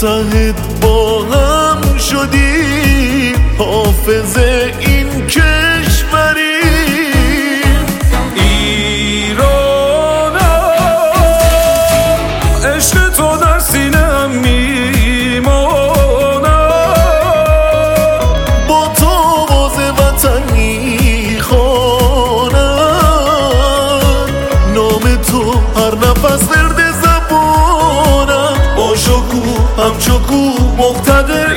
متحد با هم شدیم، حافظ این کشوری. ایرانم عشق تو در سینه‌ام میمانم، با تو آواز وطن میخوانم، نام تو هر نفس ورد زبانم، با شکوه همچو کوه مقتدر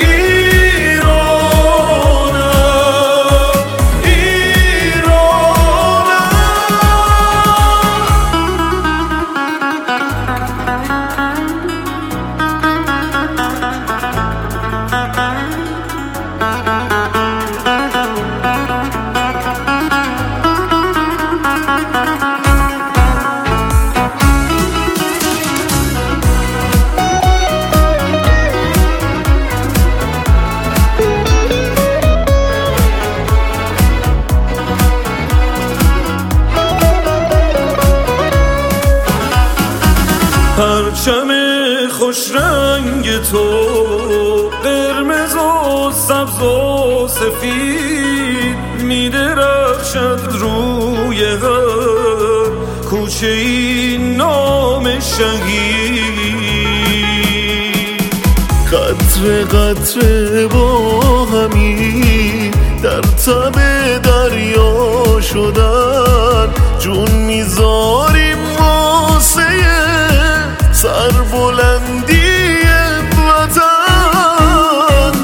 پرچم خوش رنگ تو قرمز و سبز و سفید می‌درخشد روی هر کوچه این نام شهید. قطره قطره با همی در تب دریا شدن، جون میذاریم واسه سربلندی وطن.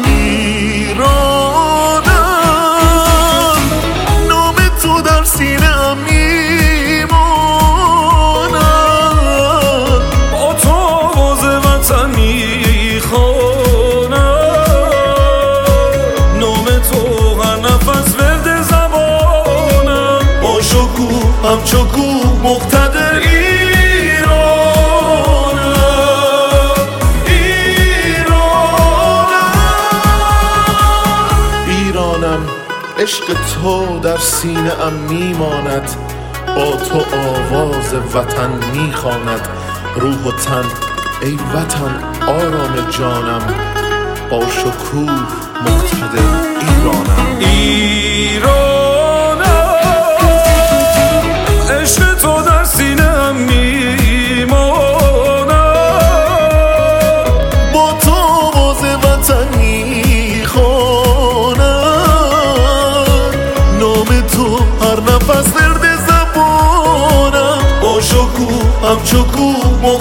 ایرانم نام تو در سینه‌ام میمانم، با تو آواز وطن میخوانم، نام تو هر نفس ورد زبانم، با شکوه همچو کوه مقتدر عشق تو در سینه‌ام میماند، با تو آواز وطن میخواند. روح و تن ای وطن آرام جانم، با شکوه مقتدر ایرانم. ایرانم عشق تو در سینه‌ام میمانم، با تو آواز وطن نفس ورد زبانم، با شکوه همچو کوه